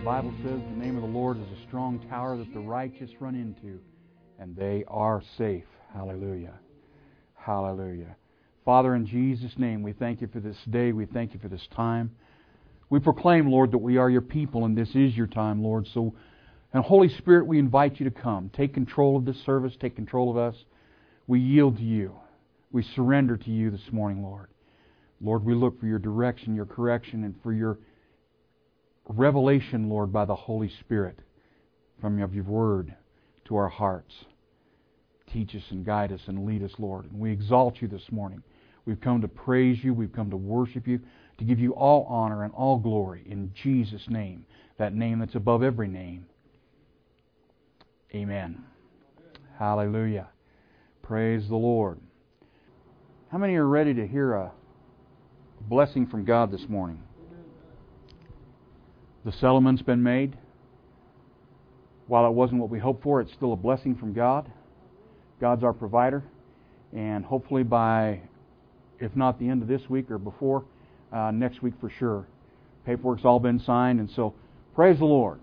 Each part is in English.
Bible says the name of the Lord is a strong tower that the righteous run into, and they are safe. Hallelujah. Hallelujah. Father, in Jesus' name, we thank You for this day. We thank You for this time. We proclaim, Lord, that we are Your people, and this is Your time, Lord. So, and Holy Spirit, we invite You to come. Take control of this service. Take control of us. We yield to You. We surrender to You this morning, Lord. Lord, we look for Your direction, Your correction, and for Your revelation, Lord, by the Holy Spirit from Your Word to our hearts. Teach us and guide us and lead us, Lord. And we exalt You this morning. We've come to praise You. We've come to worship You, to give You all honor and all glory in Jesus' name, that name that's above every name. Amen. Hallelujah. Praise the Lord. How many are ready to hear a blessing from God this morning? The settlement's been made. While it wasn't what we hoped for, it's still a blessing from God. God's our provider. And hopefully by, if not the end of this week or before, next week for sure. Paperwork's all been signed, and so praise the Lord.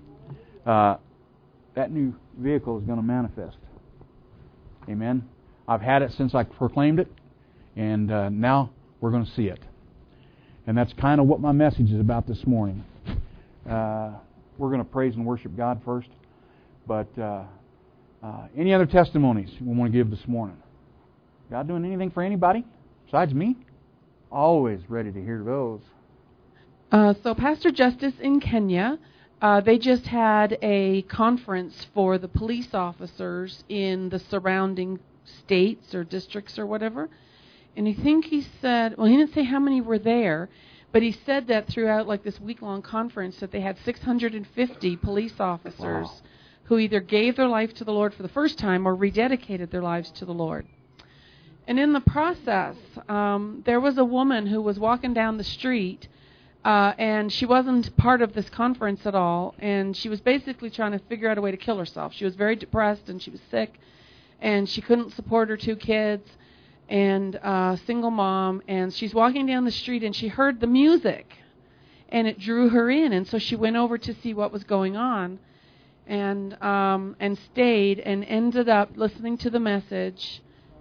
That new vehicle is going to manifest. Amen. I've had it since I proclaimed it, and now we're going to see it. And that's kind of what my message is about this morning. We're going to praise and worship God first. But any other testimonies we want to give this morning? God doing anything for anybody besides me? Always ready to hear those. So Pastor Justice in Kenya, they just had a conference for the police officers in the surrounding states or districts or whatever. And I think he said, well, he didn't say how many were there, but he said that throughout like this week-long conference that they had 650 police officers who either gave their life to the Lord for the first time or rededicated their lives to the Lord. And in the process, there was a woman who was walking down the street, and she wasn't part of this conference at all, and she was basically trying to figure out a way to kill herself. She was very depressed, and she was sick, and she couldn't support her 2 kids, and single mom, and she's walking down the street, and she heard the music, and it drew her in, and so she went over to see what was going on, and stayed, and ended up listening to the message.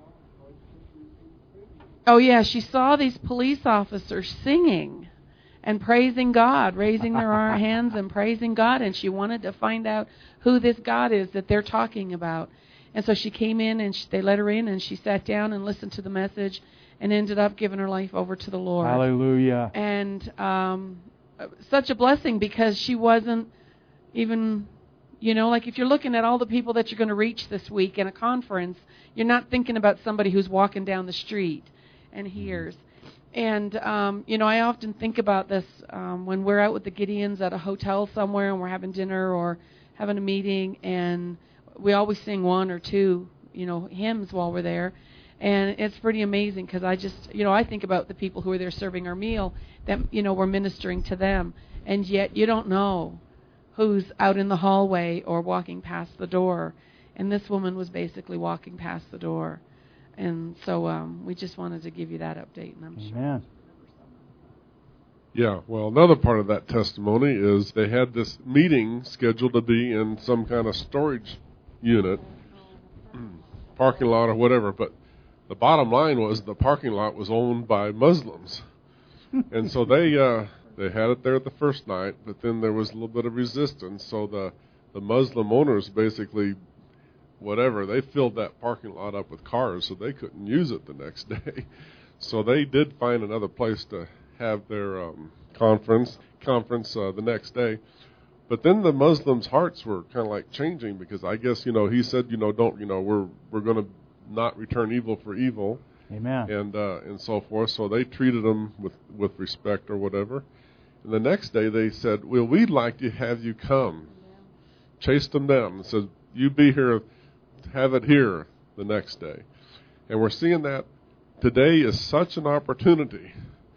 Oh yeah, she saw these police officers singing and praising God, raising their hands and praising God, and she wanted to find out who this God is that they're talking about. And so she came in, and they let her in, and she sat down and listened to the message and ended up giving her life over to the Lord. Hallelujah. And such a blessing, because she wasn't even, like if you're looking at all the people that you're going to reach this week in a conference, you're not thinking about somebody who's walking down the street and hears. And, I often think about this when we're out with the Gideons at a hotel somewhere and we're having dinner or having a meeting, and we always sing 1 or 2, hymns while we're there. And it's pretty amazing, because I just, I think about the people who are there serving our meal, that, we're ministering to them. And yet you don't know who's out in the hallway or walking past the door. And this woman was basically walking past the door. And so we just wanted to give you that update. And I'm Amen. sure. Yeah, well, another part of that testimony is they had this meeting scheduled to be in some kind of storage unit, parking lot or whatever, but the bottom line was the parking lot was owned by Muslims. And so they had it there the first night, but then there was a little bit of resistance, so the Muslim owners basically, they filled that parking lot up with cars, so they couldn't use it the next day. So they did find another place to have their conference the next day. But then the Muslims' hearts were kind of like changing, because I guess, he said, we're going to not return evil for evil. Amen. And so forth. So they treated them with respect or whatever. And the next day they said, well, we'd like to have you come. Chased them down and said, you be here, have it here the next day. And we're seeing that today is such an opportunity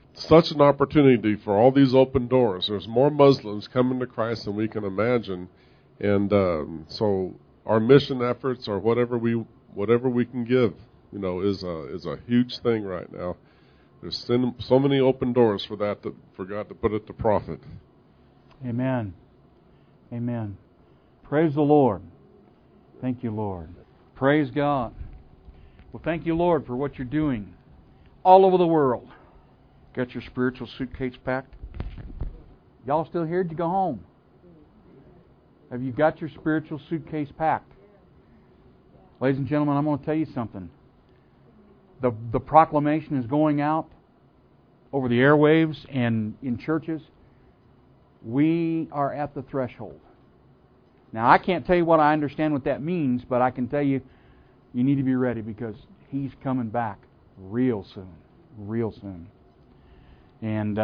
for all these open doors. There's more Muslims coming to Christ than we can imagine. And so our mission efforts, or whatever we can give, is a huge thing right now. There's so many open doors for God to put it to profit. Amen. Amen. Praise the Lord. Thank you, Lord. Praise God. Well, thank you, Lord, for what you're doing all over the world. Got your spiritual suitcase packed? Y'all still here? Did you go home? Have you got your spiritual suitcase packed? Ladies and gentlemen, I'm going to tell you something. The proclamation is going out over the airwaves and in churches. We are at the threshold. Now, I can't tell you what I understand what that means, but I can tell you, you need to be ready because He's coming back real soon. Real soon. And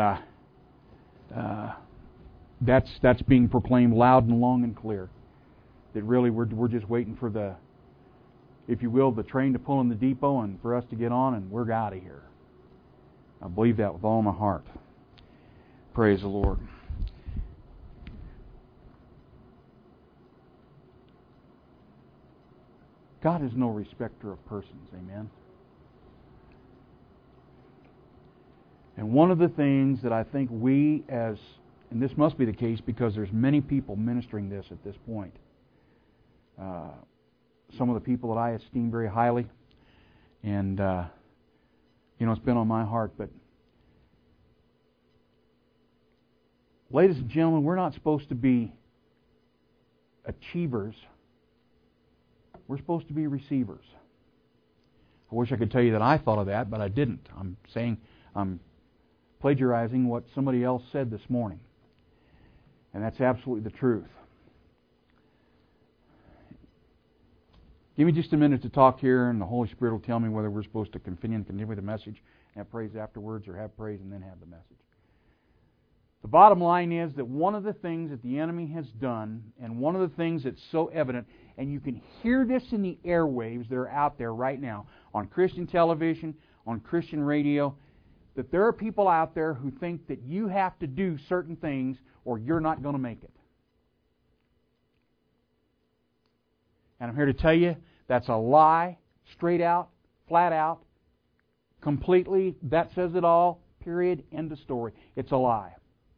that's being proclaimed loud and long and clear. That really we're just waiting for the, if you will, the train to pull in the depot and for us to get on and we're out of here. I believe that with all my heart. Praise the Lord. God is no respecter of persons. Amen. And one of the things that I think we as, and this must be the case because there's many people ministering this at this point. Some of the people that I esteem very highly. And, it's been on my heart. But, ladies and gentlemen, we're not supposed to be achievers. We're supposed to be receivers. I wish I could tell you that I thought of that, but I didn't. I'm plagiarizing what somebody else said this morning. And that's absolutely the truth. Give me just a minute to talk here, and the Holy Spirit will tell me whether we're supposed to continue with the message and have praise afterwards, or have praise and then have the message. The bottom line is that one of the things that the enemy has done, and one of the things that's so evident, and you can hear this in the airwaves that are out there right now, on Christian television, on Christian radio, that there are people out there who think that you have to do certain things or you're not going to make it. And I'm here to tell you, that's a lie, straight out, flat out, completely, that says it all, period, end of story. It's a lie.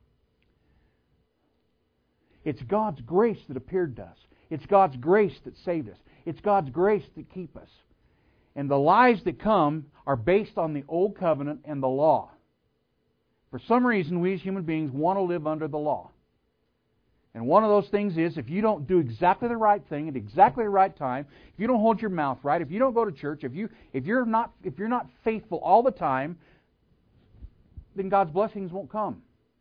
It's God's grace that appeared to us. It's God's grace that saved us. It's God's grace that keeps us. And the lies that come are based on the Old Covenant and the law. For some reason, we as human beings want to live under the law. And one of those things is, if you don't do exactly the right thing at exactly the right time, if you don't hold your mouth right, if you don't go to church, if you're not faithful all the time, then God's blessings won't come.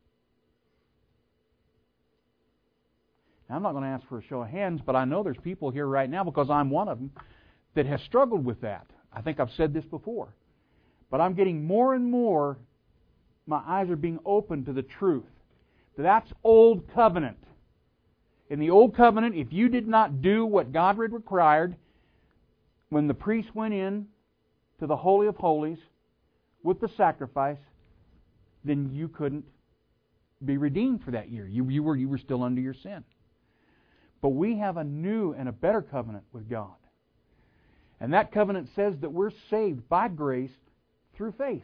Now, I'm not going to ask for a show of hands, but I know there's people here right now, because I'm one of them, that has struggled with that. I think I've said this before. But I'm getting more and more, my eyes are being opened to the truth. That's Old Covenant. In the Old Covenant, if you did not do what God had required, when the priest went in to the Holy of Holies with the sacrifice, then you couldn't be redeemed for that year. You were still under your sin. But we have a new and a better covenant with God. And that covenant says that we're saved by grace through faith.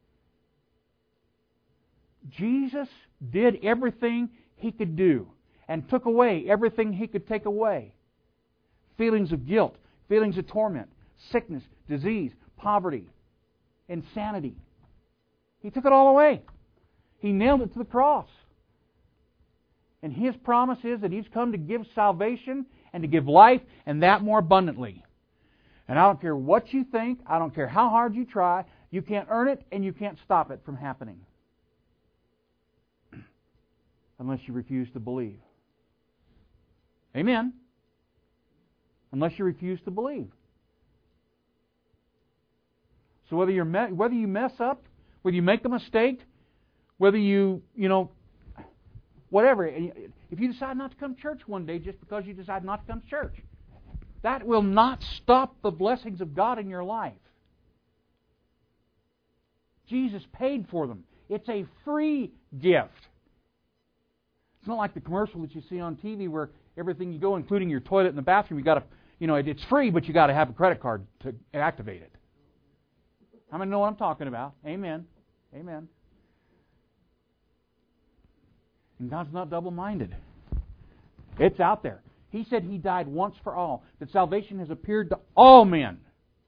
Jesus did everything He could do and took away everything He could take away. Feelings of guilt, feelings of torment, sickness, disease, poverty, insanity. He took it all away. He nailed it to the cross. And His promise is that He's come to give salvation and to give life, and that more abundantly. And I don't care what you think, I don't care how hard you try, you can't earn it and you can't stop it from happening. Unless you refuse to believe. Amen? Unless you refuse to believe. So whether you mess up, whether you make a mistake, whether you whatever. If you decide not to come to church one day just because you decide not to come to church, that will not stop the blessings of God in your life. Jesus paid for them. It's a free gift. It's not like the commercial that you see on TV where everything you go, including your toilet and the bathroom, you got to, it's free, but you got to have a credit card to activate it. How many know what I'm talking about? Amen. Amen. And God's not double-minded. It's out there. He said He died once for all, that salvation has appeared to all men.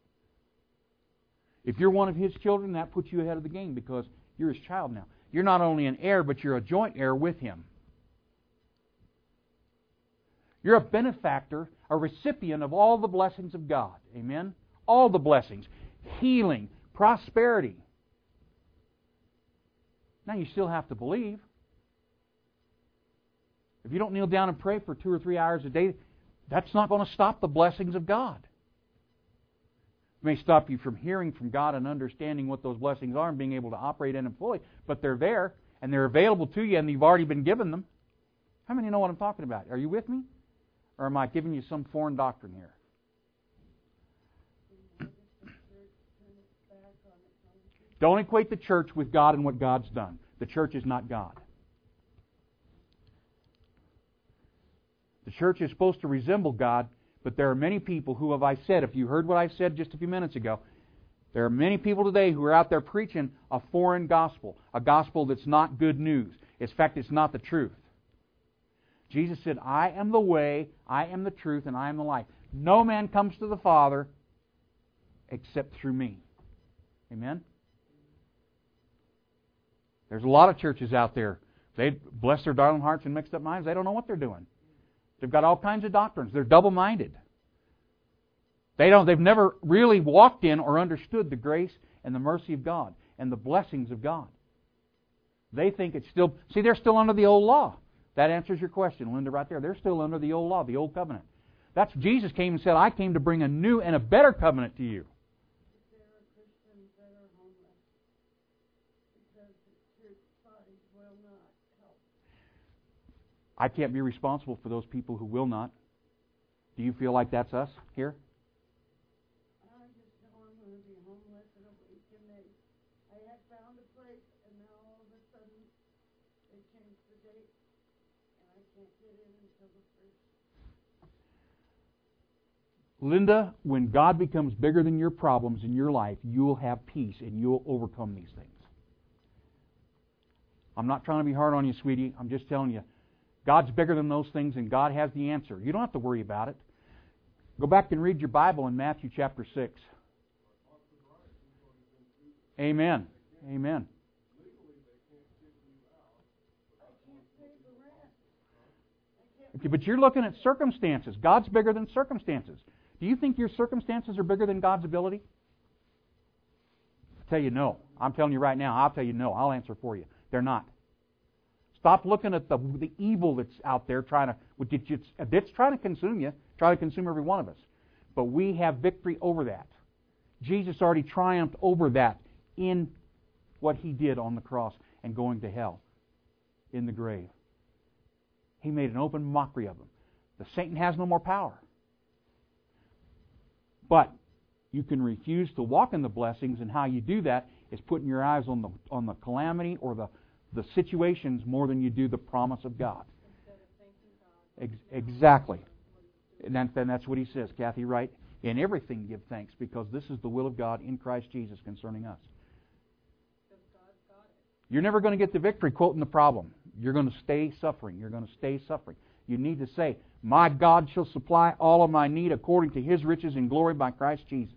If you're one of His children, that puts you ahead of the game because you're His child now. You're not only an heir, but you're a joint heir with Him. You're a benefactor, a recipient of all the blessings of God. Amen? All the blessings. Healing, prosperity. Now you still have to believe. If you don't kneel down and pray for 2 or 3 hours a day, that's not going to stop the blessings of God. It may stop you from hearing from God and understanding what those blessings are and being able to operate in them fully, but they're there and they're available to you and you've already been given them. How many know what I'm talking about? Are you with me? Or am I giving you some foreign doctrine here? Don't equate the church with God and what God's done. The church is not God. The church is supposed to resemble God, but there are many people who, have I said, if you heard what I said just a few minutes ago, there are many people today who are out there preaching a foreign gospel, a gospel that's not good news. In fact, it's not the truth. Jesus said, I am the way, I am the truth, and I am the life. No man comes to the Father except through me. Amen? There's a lot of churches out there. They bless their darling hearts and mixed up minds. They don't know what they're doing. They've got all kinds of doctrines. They're double-minded. They've never really walked in or understood the grace and the mercy of God and the blessings of God. They think it's still... See, they're still under the old law. That answers your question, Linda, right there. They're still under the old law, the old covenant. That's Jesus came and said, I came to bring a new and a better covenant to you. There are Christians that are homeless because the church bodies will not help. I can't be responsible for those people who will not. Do you feel like that's us here? I just know I'm going to be homeless in a week, and I had found a place, and now all of a sudden they changed the date, and I can't get in until the 1st. Linda, when God becomes bigger than your problems in your life, you'll have peace and you'll overcome these things. I'm not trying to be hard on you, sweetie. I'm just telling you, God's bigger than those things and God has the answer. You don't have to worry about it. Go back and read your Bible in Matthew chapter 6. Amen. Amen. Okay, but you're looking at circumstances. God's bigger than circumstances. Do you think your circumstances are bigger than God's ability? I'll tell you no. I'm telling you right now, I'll tell you no. I'll answer for you. They're not. Stop looking at the evil that's out there that's trying to consume you, try to consume every one of us. But we have victory over that. Jesus already triumphed over that in what He did on the cross and going to hell in the grave. He made an open mockery of them. The Satan has no more power. But you can refuse to walk in the blessings, and how you do that is putting your eyes on the calamity or the situations more than you do the promise of God. Exactly. And that's what he says, Kathy, right? In everything give thanks, because this is the will of God in Christ Jesus concerning us. You're never going to get the victory quoting the problem. You're going to stay suffering. You're going to stay suffering. You need to say, my God shall supply all of my need according to His riches in glory by Christ Jesus.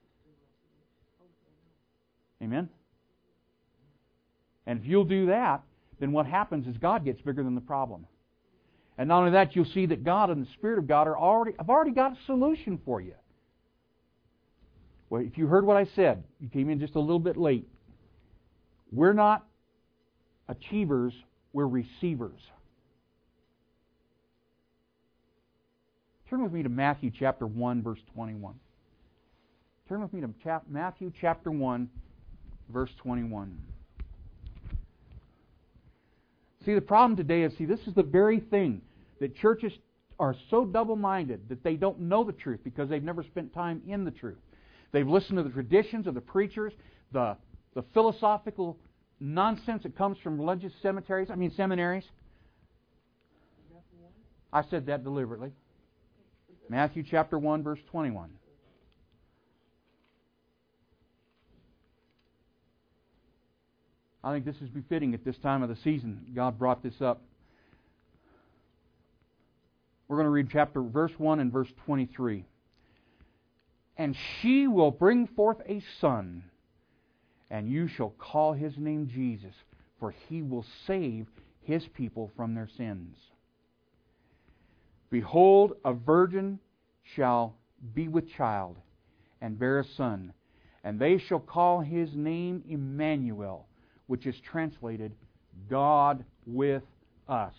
Amen? And if you'll do that, then what happens is God gets bigger than the problem. And not only that, you'll see that God and the Spirit of God have already got a solution for you. Well, if you heard what I said, you came in just a little bit late. We're not achievers, we're receivers. Turn with me to Matthew chapter 1, verse 21. Turn with me to Matthew chapter 1, verse 21. See, the problem today is, this is the very thing that churches are so double-minded that they don't know the truth because they've never spent time in the truth. They've listened to the traditions of the preachers, the philosophical nonsense that comes from religious seminaries. I said that deliberately. Matthew chapter 1, verse 21. I think this is befitting at this time of the season. God brought this up. We're going to read verse 1 and verse 23. And she will bring forth a son, and you shall call his name Jesus, for he will save his people from their sins. Behold, a virgin shall be with child, and bear a son, and they shall call his name Emmanuel, which is translated, God with us.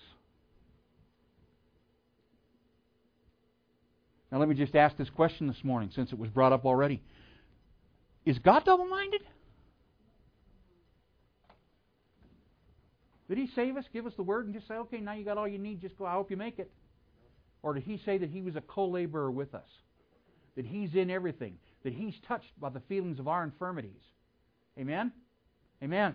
Now let me just ask this question this morning, since it was brought up already. Is God double-minded? Did He save us, give us the Word, and just say, okay, now you got all you need, just go, I hope you make it? Or did He say that He was a co-laborer with us? That He's in everything? That He's touched by the feelings of our infirmities? Amen? Amen.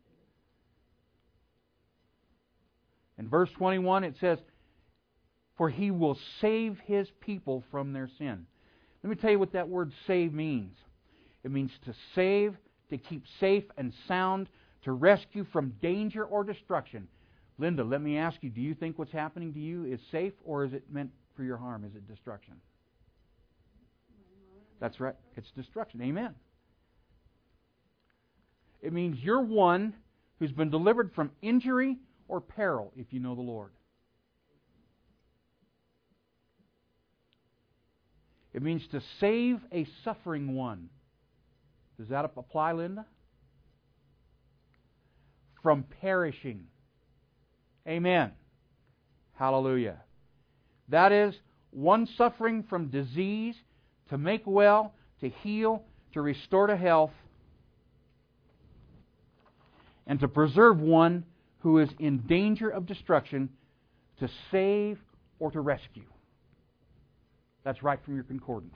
In verse 21 it says, for He will save His people from their sin. Let me tell you what that word save means. It means to save, to keep safe and sound, to rescue from danger or destruction. Linda, let me ask you, do you think what's happening to you is safe, or is it meant for your harm? Is it destruction? That's right. It's destruction. Amen. It means you're one who's been delivered from injury or peril, if you know the Lord. It means to save a suffering one. Does that apply, Linda? From perishing. Amen. Hallelujah. That is, one suffering from disease, to make well, to heal, to restore to health, and to preserve one who is in danger of destruction, to save or to rescue. That's right from your concordance.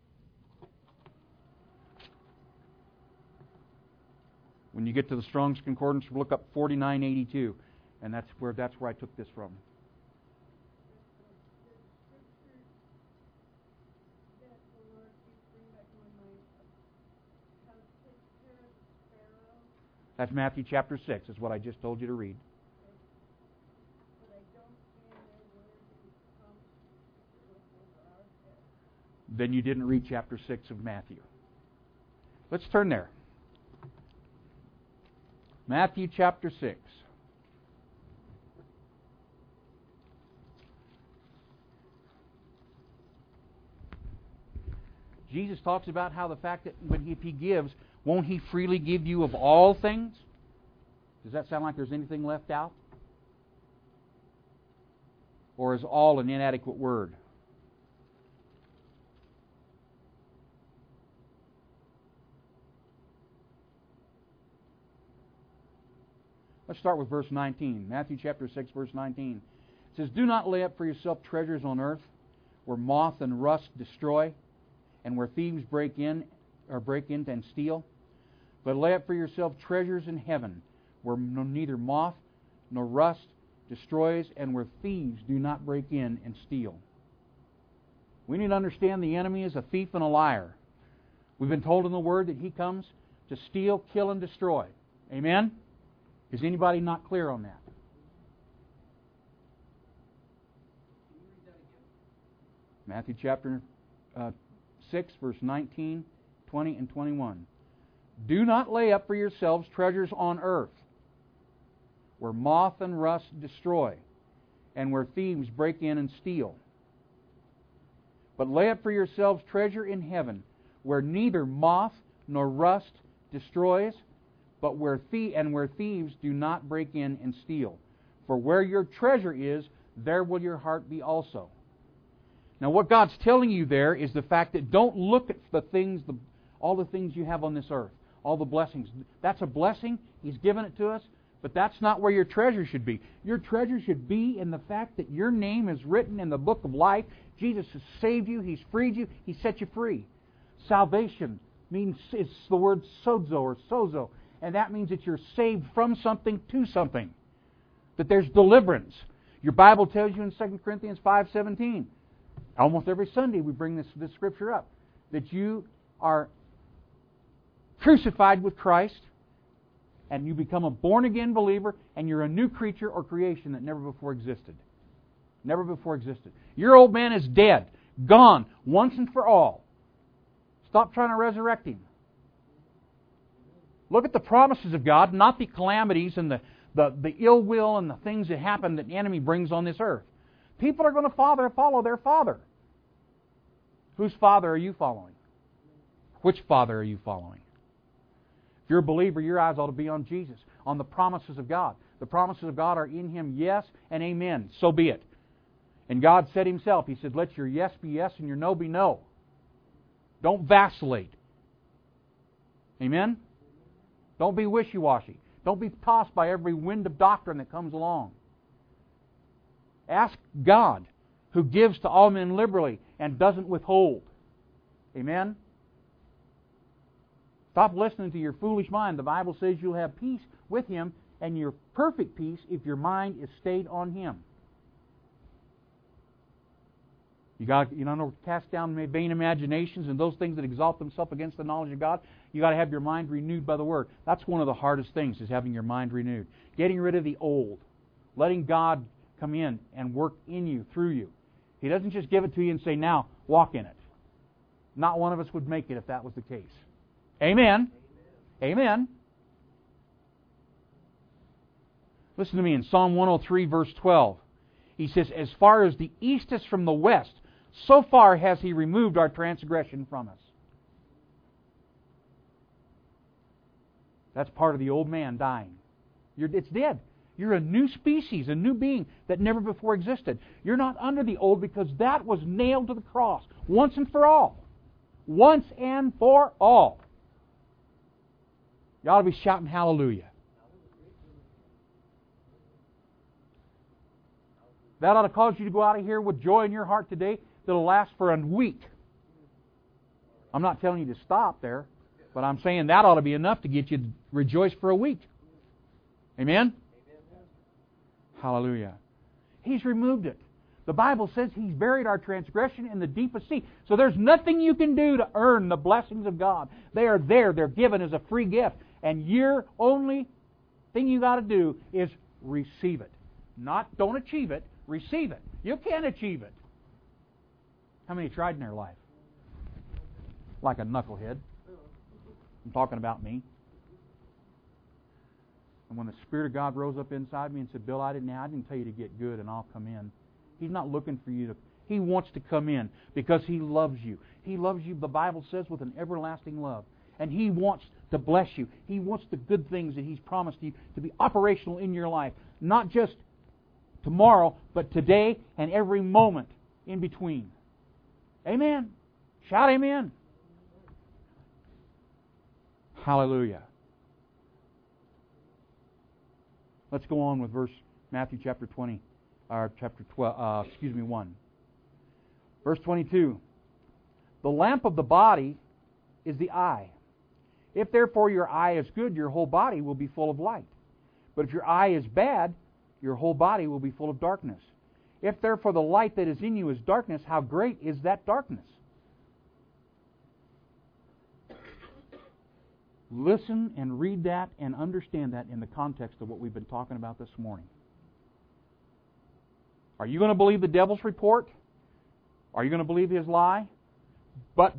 When you get to the Strong's Concordance, look up 4982, and that's where I took this from. That's Matthew chapter 6, is what I just told you to read. Then you didn't read chapter 6 of Matthew. Let's turn there. Matthew chapter 6. Jesus talks about how the fact that if He gives, won't He freely give you of all things? Does that sound like there's anything left out? Or is all an inadequate word? Let's start with verse 19. Matthew chapter 6, verse 19. It says, do not lay up for yourself treasures on earth, where moth and rust destroy, and where thieves break in and steal. But lay up for yourself treasures in heaven, where neither moth nor rust destroys, and where thieves do not break in and steal. We need to understand the enemy is a thief and a liar. We've been told in the Word that he comes to steal, kill, and destroy. Amen? Is anybody not clear on that? Matthew chapter 6, verse 19, 20, and 21. Do not lay up for yourselves treasures on earth, where moth and rust destroy, and where thieves break in and steal. But lay up for yourselves treasure in heaven, where neither moth nor rust destroys, but where thieves do not break in and steal. For where your treasure is, there will your heart be also. Now what God's telling you there is the fact that don't look at the things, all the things you have on this earth, all the blessings. That's a blessing. He's given it to us, but that's not where your treasure should be. Your treasure should be in the fact that your name is written in the book of life. Jesus has saved you. He's freed you. He set you free. Salvation means, it's the word sozo or sozo. And that means that you're saved from something to something. That there's deliverance. Your Bible tells you in 2 Corinthians 5:17. Almost every Sunday we bring this scripture up. That you are crucified with Christ, and you become a born-again believer, and you're a new creature or creation that never before existed. Never before existed. Your old man is dead. Gone. Once and for all. Stop trying to resurrect him. Look at the promises of God, not the calamities and the ill will and the things that happen that the enemy brings on this earth. People are going to follow their father. Whose father are you following? Which father are you following? If you're a believer, your eyes ought to be on Jesus, on the promises of God. The promises of God are in Him, yes and amen. So be it. And God said Himself, He said, let your yes be yes and your no be no. Don't vacillate. Amen? Don't be wishy-washy. Don't be tossed by every wind of doctrine that comes along. Ask God, who gives to all men liberally and doesn't withhold. Amen? Stop listening to your foolish mind. The Bible says you'll have peace with Him and your perfect peace if your mind is stayed on Him. You don't know to cast down vain imaginations and those things that exalt themselves against the knowledge of God. You got to have your mind renewed by the Word. That's one of the hardest things, is having your mind renewed. Getting rid of the old. Letting God come in and work in you, through you. He doesn't just give it to you and say, now, walk in it. Not one of us would make it if that was the case. Amen. Amen. Listen to me in Psalm 103, verse 12. He says, as far as the east is from the west, so far has He removed our transgression from us. That's part of the old man dying. It's dead. You're a new species, a new being that never before existed. You're not under the old because that was nailed to the cross once and for all. Once and for all. You ought to be shouting hallelujah. That ought to cause you to go out of here with joy in your heart today that'll last for a week. I'm not telling you to stop there, but I'm saying that ought to be enough to get you to rejoice for a week. Amen? Hallelujah. He's removed it. The Bible says He's buried our transgression in the deepest sea. So there's nothing you can do to earn the blessings of God. They are there. They're given as a free gift. And your only thing you got to do is receive it. Don't achieve it. Receive it. You can achieve it. How many tried in their life? Like a knucklehead. I'm talking about me. And when the Spirit of God rose up inside me and said, Bill, I didn't tell you to get good and I'll come in. He's not looking for you to... He wants to come in because He loves you. He loves you, the Bible says, with an everlasting love. And He wants to bless you. He wants the good things that He's promised you to be operational in your life. Not just tomorrow, but today and every moment in between. Amen. Shout amen. Hallelujah. Let's go on with Matthew chapter 20, or chapter 12, 1. Verse 22. The lamp of the body is the eye. If therefore your eye is good, your whole body will be full of light. But if your eye is bad, your whole body will be full of darkness. If therefore the light that is in you is darkness, how great is that darkness? Listen and read that and understand that in the context of what we've been talking about this morning. Are you going to believe the devil's report? Are you going to believe his lie? But.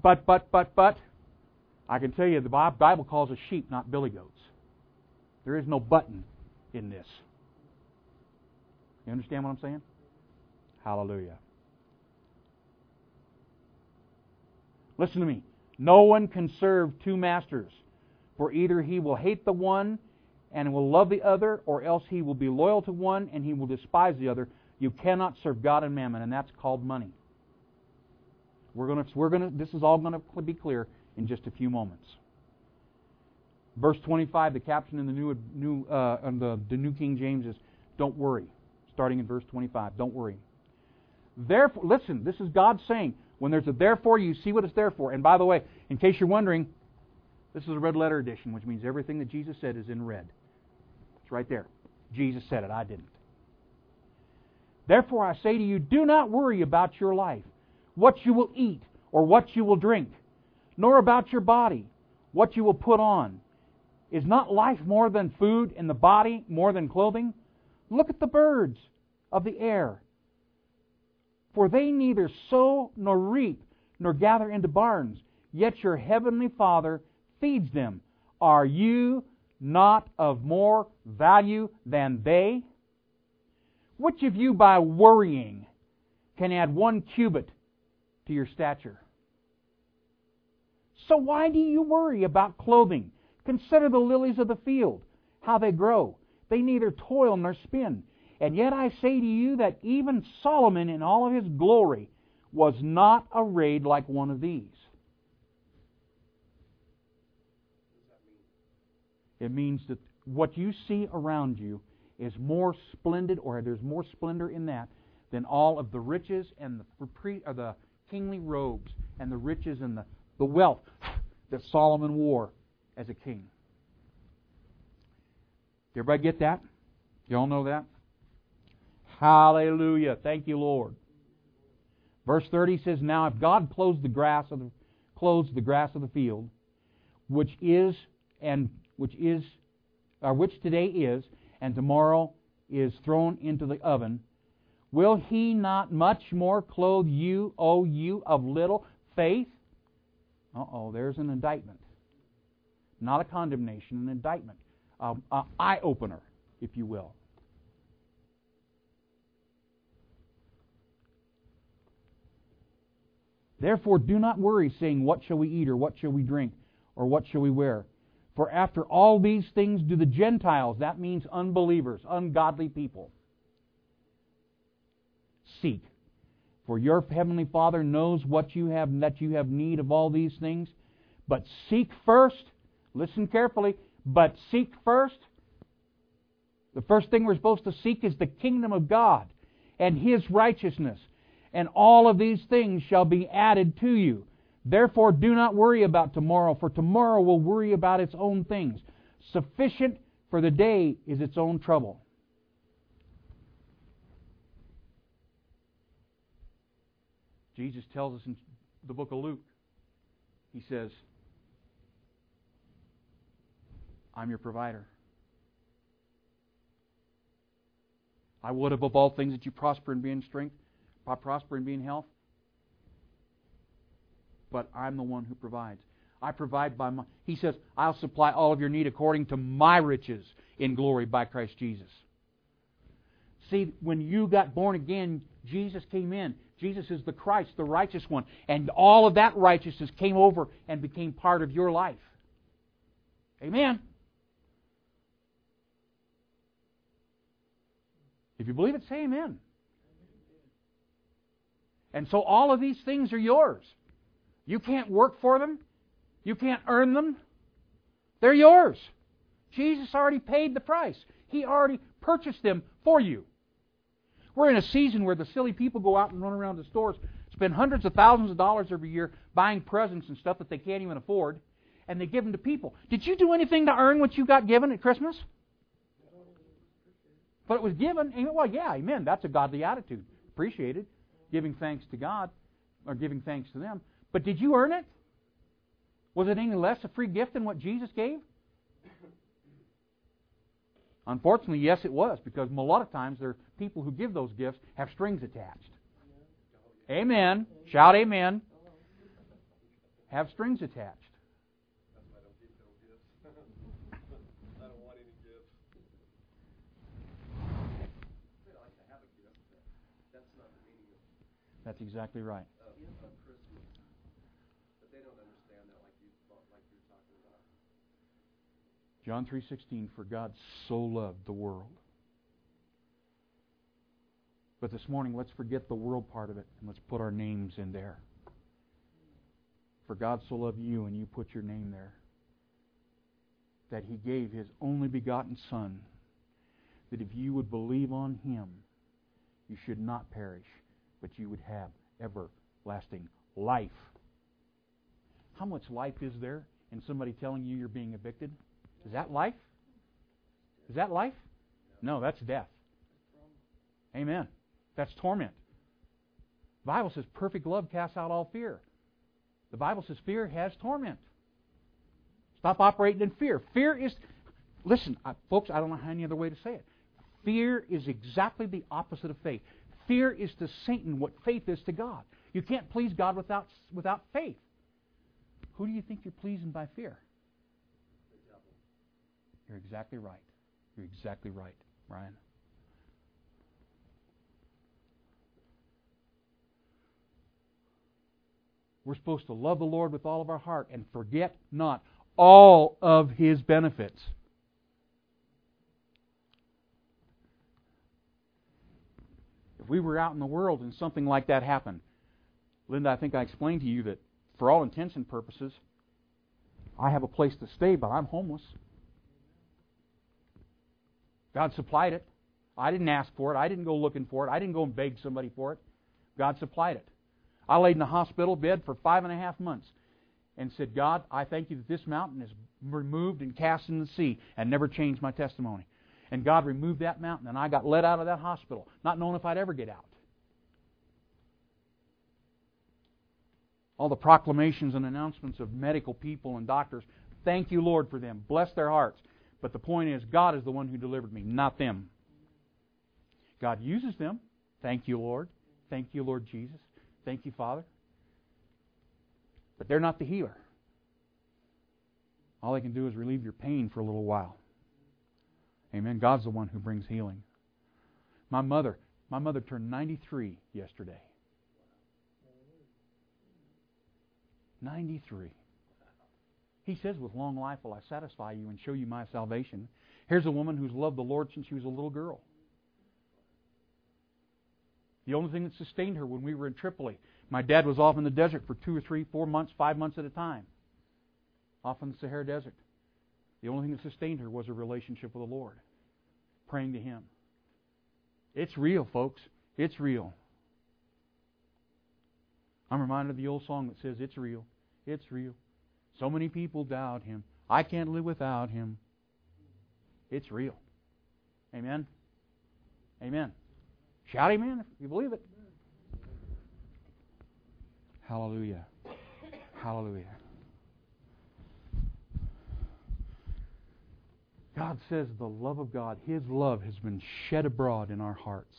I can tell you the Bible calls us sheep, not billy goats. There is no button in this. You understand what I'm saying? Hallelujah. Listen to me. No one can serve two masters. For either he will hate the one and will love the other, or else he will be loyal to one and he will despise the other. You cannot serve God and mammon, and that's called money. This is all going to be clear in just a few moments. Verse 25, the caption in the New King James is, "Don't worry." Starting in verse 25, don't worry. Therefore, listen, this is God saying, when there's a therefore, you see what it's there for. And by the way, in case you're wondering, this is a red letter edition, which means everything that Jesus said is in red. It's right there. Jesus said it, I didn't. Therefore I say to you, do not worry about your life, what you will eat or what you will drink, nor about your body, what you will put on. Is not life more than food, and the body more than clothing? Look at the birds of the air. For they neither sow nor reap nor gather into barns, yet your heavenly Father feeds them. Are you not of more value than they? Which of you by worrying can add 1 cubit to your stature? So why do you worry about clothing? Consider the lilies of the field, how they grow. They neither toil nor spin. And yet I say to you that even Solomon in all of his glory was not arrayed like one of these. It means that what you see around you is more splendid, or there's more splendor in that, than all of the riches and the kingly robes and the riches and the wealth that Solomon wore as a king. Everybody get that? You all know that? Hallelujah. Thank you, Lord. Verse 30 says, Now if God clothes the grass of the field, which today is, and tomorrow is thrown into the oven, will He not much more clothe you, O you of little faith? There's an indictment. Not a condemnation, an indictment. An eye-opener, if you will. Therefore do not worry, saying, What shall we eat, or what shall we drink, or what shall we wear? For after all these things do the Gentiles, that means unbelievers, ungodly people, seek. For your heavenly Father knows what you have, and that you have need of all these things. But seek first, listen carefully, but seek first. The first thing we're supposed to seek is the kingdom of God and His righteousness. And all of these things shall be added to you. Therefore do not worry about tomorrow, for tomorrow will worry about its own things. Sufficient for the day is its own trouble. Jesus tells us in the book of Luke, He says, I'm your provider. I would above all things that you prosper and be in strength, prosper and be in health. But I'm the one who provides. I provide by my... He says, I'll supply all of your need according to my riches in glory by Christ Jesus. See, when you got born again, Jesus came in. Jesus is the Christ, the righteous one. And all of that righteousness came over and became part of your life. Amen. If you believe it, say amen. And so all of these things are yours. You can't work for them. You can't earn them. They're yours. Jesus already paid the price. He already purchased them for you. We're in a season where the silly people go out and run around the stores, spend hundreds of thousands of dollars every year buying presents and stuff that they can't even afford, and they give them to people. Did you do anything to earn what you got given at Christmas? But it was given. Well, yeah, amen. That's a godly attitude. Appreciated. Giving thanks to God, or giving thanks to them. But did you earn it? Was it any less a free gift than what Jesus gave? Unfortunately, yes, it was, because a lot of times there are people who give those gifts have strings attached. Amen. Shout amen. Have strings attached. That's exactly right. John 3:16, for God so loved the world. But this morning, let's forget the world part of it, and let's put our names in there. For God so loved you, and you put your name there, that He gave His only begotten Son, that if you would believe on Him, you should not perish, but you would have everlasting life. How much life is there in somebody telling you you're being evicted? Is that life? Is that life? No, that's death. Amen. That's torment. The Bible says perfect love casts out all fear. The Bible says fear has torment. Stop operating in fear. Fear is... Listen, folks, I don't know any other way to say it. Fear is exactly the opposite of faith. Fear is to Satan what faith is to God. You can't please God without faith. Who do you think you're pleasing by fear? You're exactly right. You're exactly right, Ryan. We're supposed to love the Lord with all of our heart and forget not all of His benefits. If we were out in the world and something like that happened, Linda, I think I explained to you that for all intents and purposes, I have a place to stay, but I'm homeless. God supplied it. I didn't ask for it. I didn't go looking for it. I didn't go and beg somebody for it. God supplied it. I laid in a hospital bed for 5.5 months and said, God, I thank you that this mountain is removed and cast in the sea, and never changed my testimony. And God removed that mountain, and I got let out of that hospital, not knowing if I'd ever get out. All the proclamations and announcements of medical people and doctors, thank you, Lord, for them. Bless their hearts. But the point is, God is the one who delivered me, not them. God uses them. Thank you, Lord. Thank you, Lord Jesus. Thank you, Father. But they're not the healer. All they can do is relieve your pain for a little while. Amen. God's the one who brings healing. My mother turned 93 yesterday. 93. He says, with long life will I satisfy you and show you my salvation. Here's a woman who's loved the Lord since she was a little girl. The only thing that sustained her when we were in Tripoli, my dad was off in the desert for 2 or 3, 4 months, 5 months at a time. Off in the Sahara Desert. The only thing that sustained her was a relationship with the Lord. Praying to Him. It's real, folks. It's real. I'm reminded of the old song that says, it's real. It's real. So many people doubt Him. I can't live without Him. It's real. Amen? Amen. Shout amen if you believe it. Hallelujah. Hallelujah. God says the love of God, His love has been shed abroad in our hearts.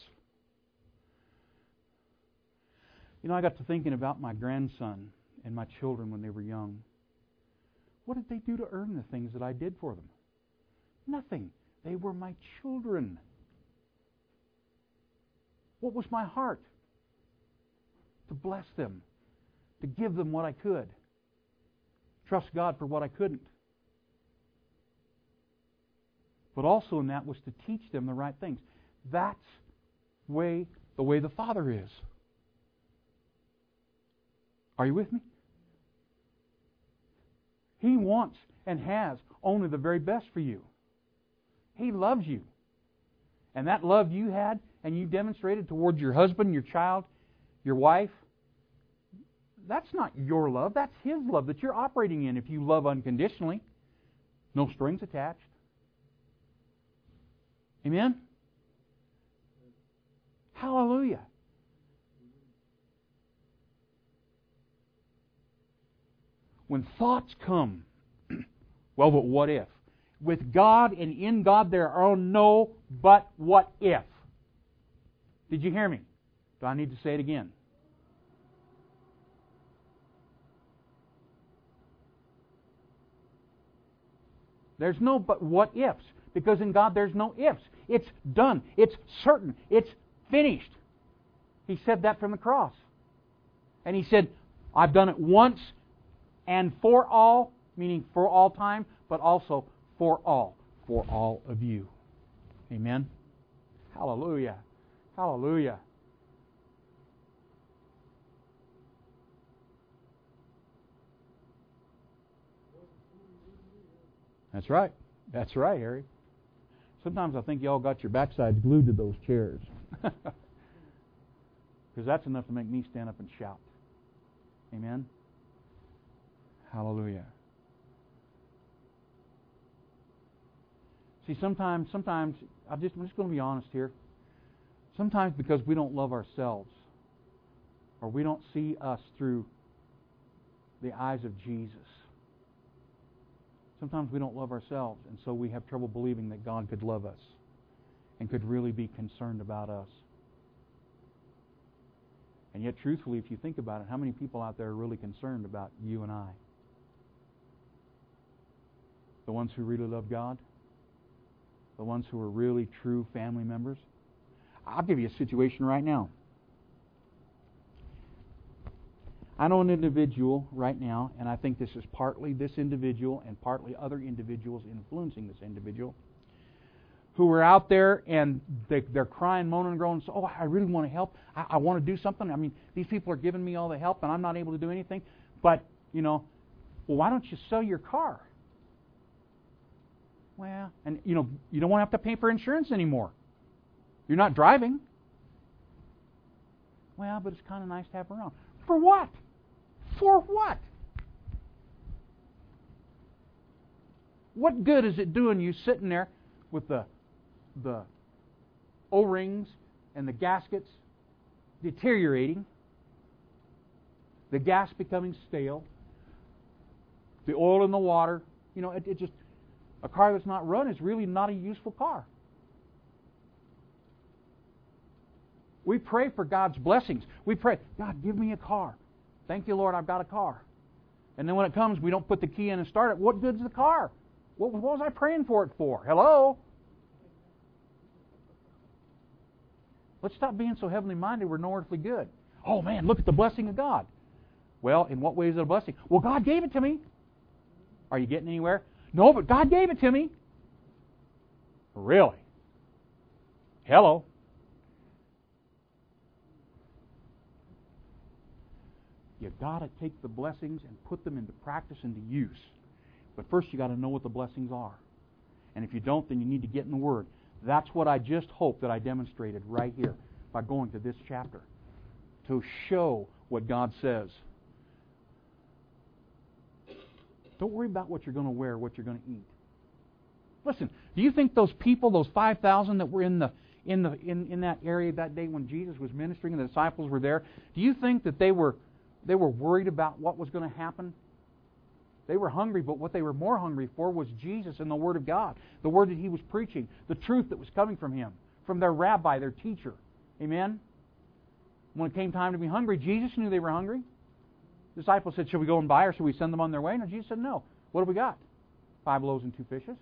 You know, I got to thinking about my grandson and my children when they were young. What did they do to earn the things that I did for them? Nothing. They were my children. What was my heart? To bless them. To give them what I could. Trust God for what I couldn't. But also in that was to teach them the right things. That's the way the Father is. Are you with me? He wants and has only the very best for you. He loves you. And that love you had and you demonstrated towards your husband, your child, your wife, that's not your love. That's His love that you're operating in if you love unconditionally. No strings attached. Amen? Hallelujah. When thoughts come, well, but what if? With God and in God there are no but what if. Did you hear me? Do I need to say it again? There's no but what ifs. Because in God there's no ifs. It's done. It's certain. It's finished. He said that from the cross. And He said, I've done it once and for all, meaning for all time, but also for all of you. Amen? Hallelujah. Hallelujah. That's right. That's right, Harry. Sometimes I think y'all got your backsides glued to those chairs. Because that's enough to make me stand up and shout. Amen? Hallelujah. See, sometimes, I'm just going to be honest here. Sometimes because we don't love ourselves, or we don't see us through the eyes of Jesus. Sometimes we don't love ourselves, and so we have trouble believing that God could love us and could really be concerned about us. And yet, truthfully, if you think about it, how many people out there are really concerned about you and I? The ones who really love God? The ones who are really true family members? I'll give you a situation right now. I know an individual right now, and I think this is partly this individual and partly other individuals influencing this individual, who are out there and they're crying, moaning, and groaning, oh, I really want to help. I want to do something. I mean, these people are giving me all the help, and I'm not able to do anything. But, well, why don't you sell your car? Well, and, you don't want to have to pay for insurance anymore. You're not driving. Well, but it's kind of nice to have around. For what? For what? What good is it doing you sitting there with the O-rings and the gaskets deteriorating, the gas becoming stale, the oil in the water? It just, a car that's not run is really not a useful car. We pray for God's blessings. We pray, God, give me a car. Thank you, Lord, I've got a car. And then when it comes, we don't put the key in and start it. What good's the car? What was I praying for it for? Hello? Let's stop being so heavenly minded we're no earthly good. Oh man, look at the blessing of God. Well, in what way is it a blessing? Well, God gave it to me. Are you getting anywhere? No, but God gave it to me. Really? Hello? You've got to take the blessings and put them into practice, into use. But first you've got to know what the blessings are. And if you don't, then you need to get in the Word. That's what I just hope that I demonstrated right here by going to this chapter, to show what God says. Don't worry about what you're going to wear, what you're going to eat. Listen, do you think those people, those 5,000 that were in that area that day when Jesus was ministering and the disciples were there, do you think that they were worried about what was going to happen? They were hungry, but what they were more hungry for was Jesus and the Word of God, the Word that He was preaching, the truth that was coming from Him, from their rabbi, their teacher. Amen? When it came time to be hungry, Jesus knew they were hungry. The disciples said, should we go and buy or should we send them on their way? And Jesus said, no. What have we got? 5 loaves and 2 fishes.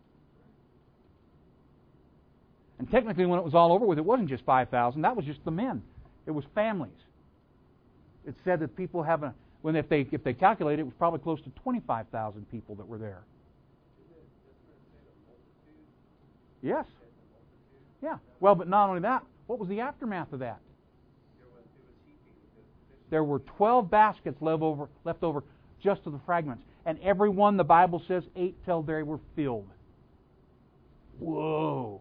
And technically, when it was all over with, it wasn't just 5,000. That was just the men. It was families. It said that people if they calculate it, it was probably close to 25,000 people that were there. Yes. Yeah. Well, but not only that, what was the aftermath of that? There were 12 baskets left over just of the fragments. And every one, the Bible says, ate till they were filled. Whoa.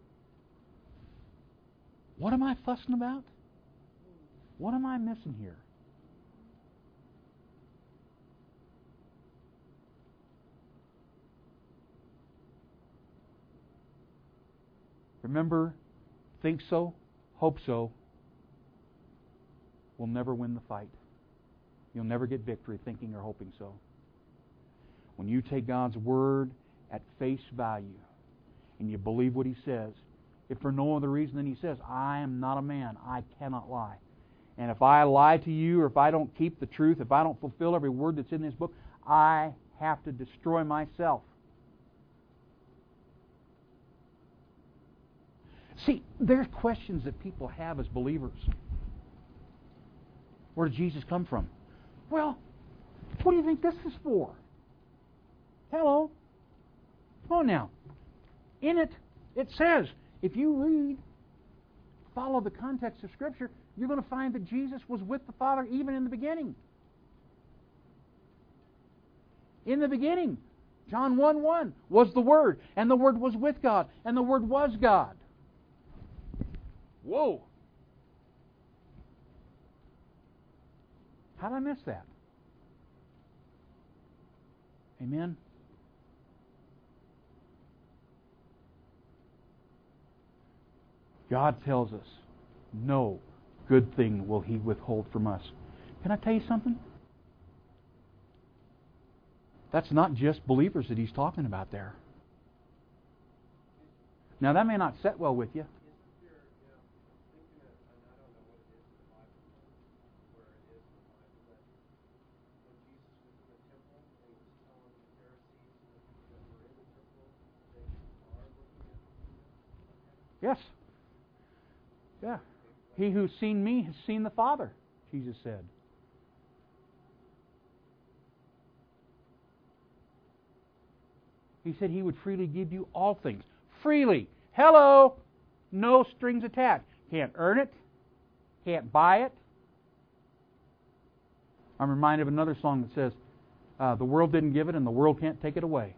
What am I fussing about? What am I missing here? Remember, think so, hope so, will never win the fight. You'll never get victory thinking or hoping so. When you take God's Word at face value and you believe what He says, if for no other reason than He says, I am not a man, I cannot lie. And if I lie to you or if I don't keep the truth, if I don't fulfill every word that's in this book, I have to destroy myself. See, there's questions that people have as believers. Where did Jesus come from? Well, what do you think this is for? Hello? Come on now. In it says, if you read, follow the context of Scripture, you're going to find that Jesus was with the Father even in the beginning. In the beginning, John 1:1 was the Word, and the Word was with God, and the Word was God. Whoa! How did I miss that? Amen? God tells us, no good thing will He withhold from us. Can I tell you something? That's not just believers that He's talking about there. Now, that may not set well with you. Yes. Yeah. He who's seen me has seen the Father, Jesus said. He said He would freely give you all things. Freely. Hello! No strings attached. Can't earn it. Can't buy it. I'm reminded of another song that says, the world didn't give it and the world can't take it away.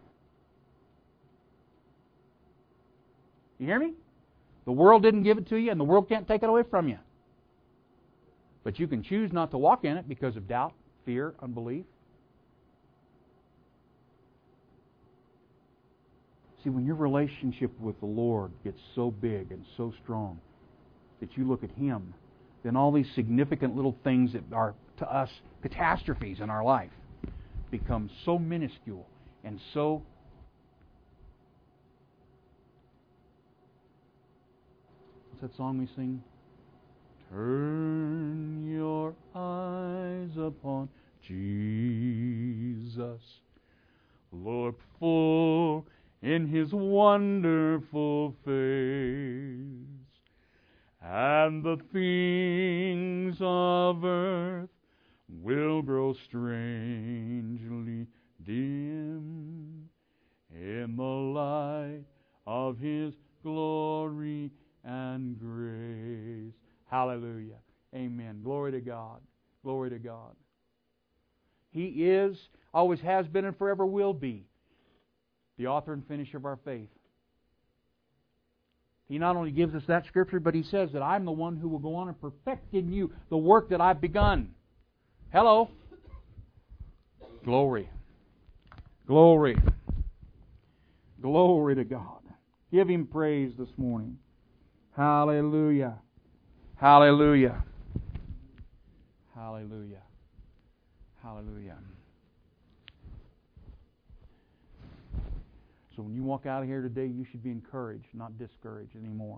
You hear me? The world didn't give it to you and the world can't take it away from you. But you can choose not to walk in it because of doubt, fear, unbelief. See, when your relationship with the Lord gets so big and so strong that you look at Him, then all these significant little things that are, to us, catastrophes in our life become so minuscule and so... What's that song we sing? Turn your eyes upon Jesus. Look full in His wonderful face, and the things of earth will grow strangely dim in the light of His glory and grace. Hallelujah. Amen. Glory to God. Glory to God. He is, always has been, and forever will be the author and finisher of our faith. He not only gives us that scripture, but He says that I'm the one who will go on and perfect in you the work that I've begun. Hello. Glory. Glory. Glory to God. Give Him praise this morning. Hallelujah. Hallelujah. Hallelujah. Hallelujah. So when you walk out of here today, you should be encouraged, not discouraged anymore.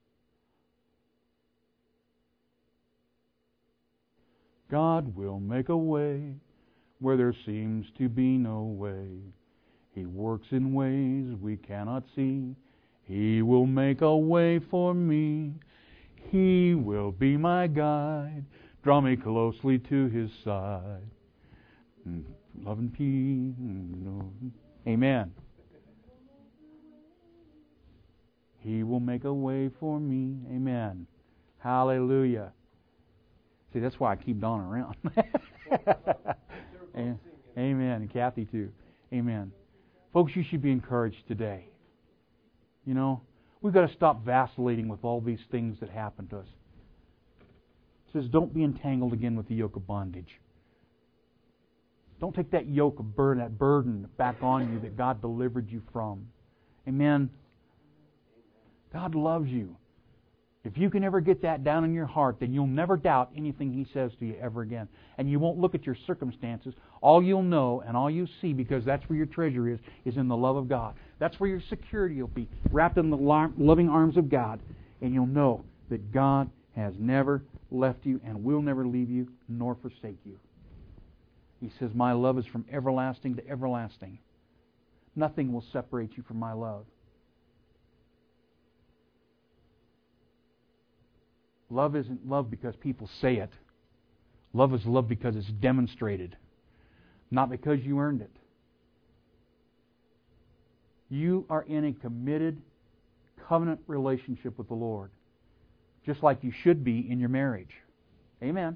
God will make a way where there seems to be no way. He works in ways we cannot see. He will make a way for me. He will be my guide. Draw me closely to His side. Love and peace. Amen. He will make a way for me. Amen. Hallelujah. See, that's why I keep Donna around. Amen. And Kathy too. Amen. Folks, you should be encouraged today. You know, we've got to stop vacillating with all these things that happen to us. It says, don't be entangled again with the yoke of bondage. Don't take that yoke of burden, that burden back on you that God delivered you from. Amen. God loves you. If you can ever get that down in your heart, then you'll never doubt anything He says to you ever again. And you won't look at your circumstances. All you'll know and all you see, because that's where your treasure is in the love of God. That's where your security will be, wrapped in the loving arms of God. And you'll know that God has never left you and will never leave you nor forsake you. He says, my love is from everlasting to everlasting. Nothing will separate you from my love. Love isn't love because people say it. Love is love because it's demonstrated, not because you earned it. You are in a committed covenant relationship with the Lord, just like you should be in your marriage. Amen.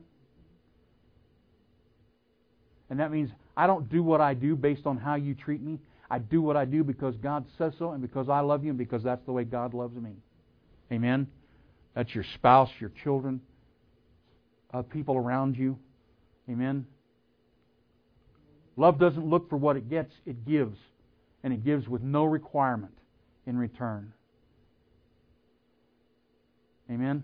And that means I don't do what I do based on how you treat me. I do what I do because God says so and because I love you and because that's the way God loves me. Amen. That's your spouse, your children, people around you. Amen. Love doesn't look for what it gets, it gives. And it gives with no requirement in return. Amen.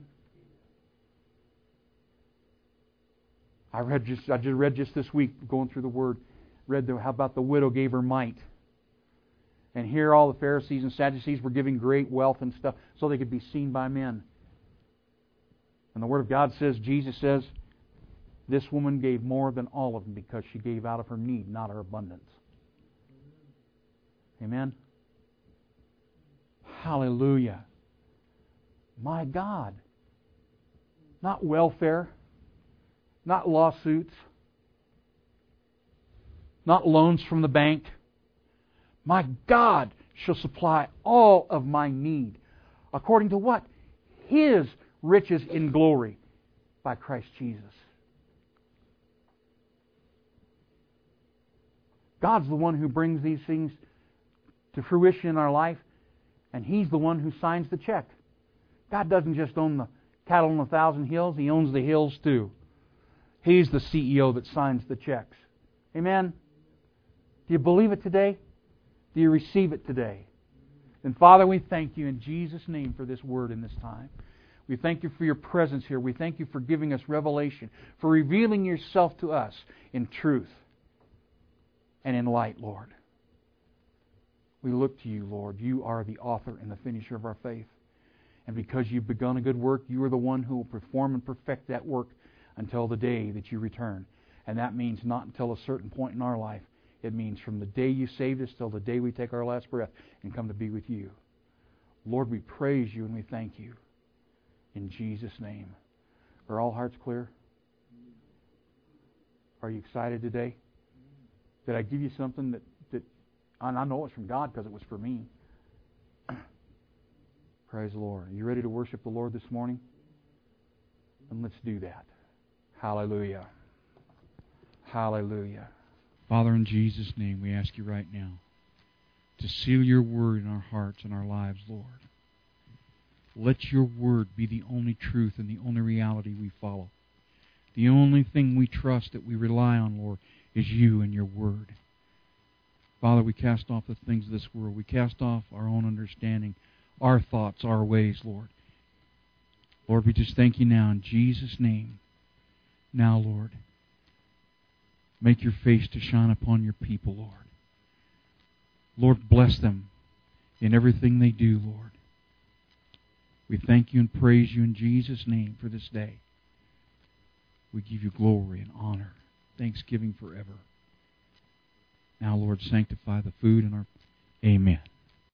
I just read this week, going through the Word, how about the widow gave her mite. And here all the Pharisees and Sadducees were giving great wealth and stuff so they could be seen by men. And the Word of God says, Jesus says, this woman gave more than all of them because she gave out of her need, not her abundance. Amen? Hallelujah. My God. Not welfare. Not lawsuits. Not loans from the bank. My God shall supply all of my need. According to what? His riches in glory by Christ Jesus. God's the one who brings these things to fruition in our life, and He's the one who signs the check. God doesn't just own the cattle on 1,000 hills, He owns the hills too. He's the CEO that signs the checks. Amen? Do you believe it today? Do you receive it today? And Father, we thank You in Jesus' name for this word in this time. We thank You for Your presence here. We thank You for giving us revelation, for revealing Yourself to us in truth and in light, Lord. We look to You, Lord. You are the author and the finisher of our faith. And because You've begun a good work, You are the one who will perform and perfect that work until the day that You return. And that means not until a certain point in our life. It means from the day You saved us till the day we take our last breath and come to be with You. Lord, we praise You and we thank You. In Jesus' name. Are all hearts clear? Are you excited today? Did I give you something that and I know it's from God because it was for me. Praise the Lord. Are you ready to worship the Lord this morning? And let's do that. Hallelujah. Hallelujah. Father, in Jesus' name, we ask You right now to seal Your word in our hearts and our lives, Lord. Let Your word be the only truth and the only reality we follow. The only thing we trust, that we rely on, Lord, is You and Your word. Father, we cast off the things of this world. We cast off our own understanding, our thoughts, our ways, Lord. Lord, we just thank You now in Jesus' name. Now, Lord, make Your face to shine upon Your people, Lord. Lord, bless them in everything they do, Lord. We thank You and praise You in Jesus' name for this day. We give You glory and honor, thanksgiving forever. Now, Lord, sanctify the food and our... Amen.